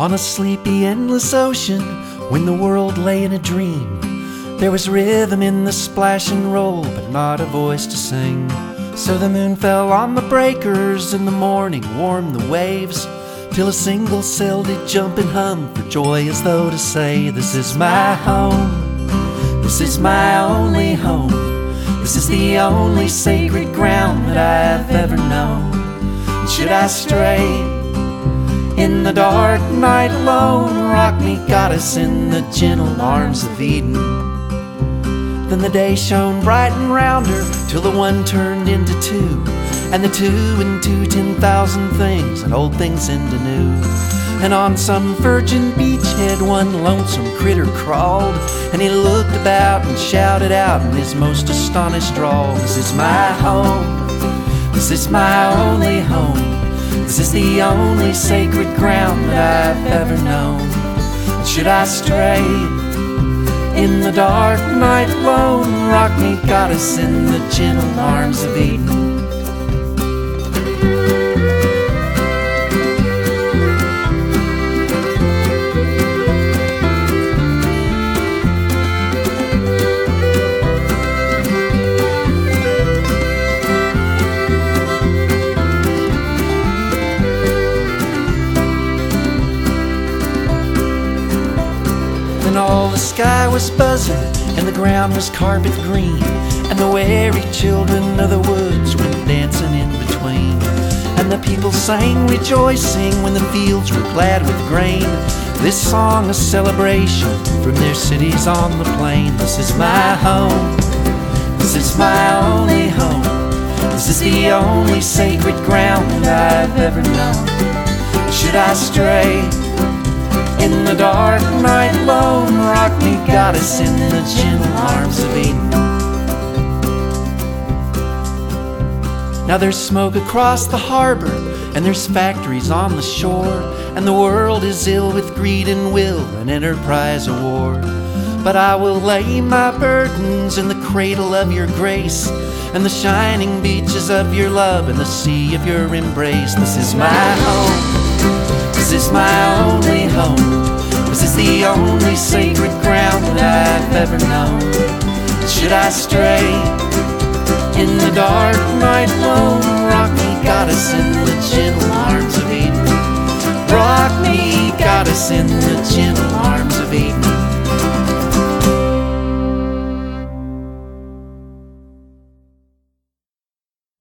On a sleepy, endless ocean, when the world lay in a dream, there was rhythm in the splash and roll, but not a voice to sing. So the moon fell on the breakers, and the morning warmed the waves, till a single cell did jump and hum for joy, as though to say, this is my home, this is my only home, this is the only sacred ground that I've ever known. And should I stray in the dark night alone, rock me, goddess, in the gentle arms of Eden. Then the day shone bright and round her, till the one turned into two, and the two into 10,000 things, and old things into new. And on some virgin beachhead one lonesome critter crawled, and he looked about and shouted out in his most astonished drawl, this is my home, this is my only home, this is the only sacred ground that I've ever known. And should I stray in the dark night alone, rock me, goddess, in the gentle arms of Eden. And all the sky was buzzing, and the ground was carpet green, and the weary children of the woods went dancing in between. And the people sang rejoicing when the fields were glad with grain, this song a celebration from their cities on the plain. This is my home, this is my only home, this is the only sacred ground that I've ever known. Should I stray in the dark night alone, rock me, goddess, in the gentle arms of Eden. Now there's smoke across the harbor, and there's factories on the shore, and the world is ill with greed and will and enterprise of war. But I will lay my burdens in the cradle of your grace, and the shining beaches of your love, and the sea of your embrace. This is my home, this is my only home, this is the only sacred ground that I've ever known. Should I stray in the dark night alone, rock me, goddess, in the gentle arms of Eden. Rock me, goddess, in the gentle arms of Eden.